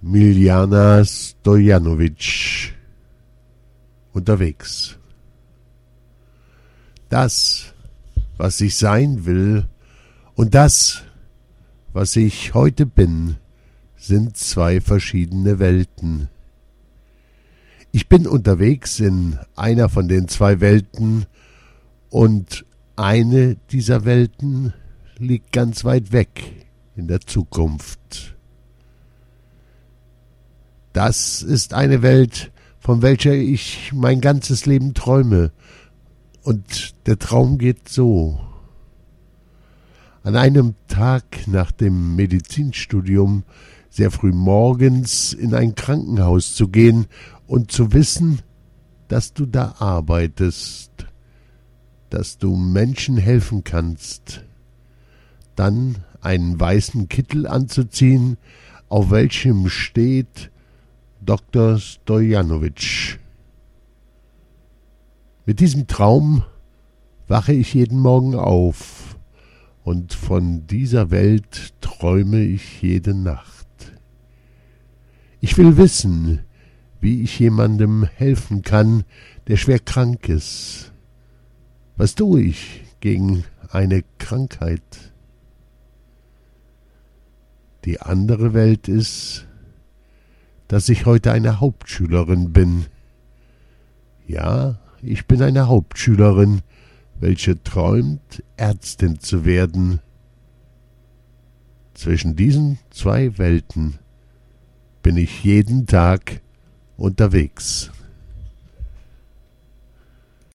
Smiljana Stojanovic. Unterwegs. Das, was ich sein will, und das, was ich heute bin, sind zwei verschiedene Welten. Ich bin unterwegs in einer von den zwei Welten, und eine dieser Welten liegt ganz weit weg in der Zukunft. Das ist eine Welt, von welcher ich mein ganzes Leben träume, und der Traum geht so. An einem Tag nach dem Medizinstudium sehr früh morgens in ein Krankenhaus zu gehen und zu wissen, dass du da arbeitest, dass du Menschen helfen kannst, dann einen weißen Kittel anzuziehen, auf welchem steht Dr. Stojanovic. Mit diesem Traum wache ich jeden Morgen auf, und von dieser Welt träume ich jede Nacht. Ich will wissen, wie ich jemandem helfen kann, der schwer krank ist. Was tue ich gegen eine Krankheit? Die andere Welt ist, dass ich heute eine Hauptschülerin bin. Ja, ich bin eine Hauptschülerin, welche träumt, Ärztin zu werden. Zwischen diesen zwei Welten bin ich jeden Tag unterwegs.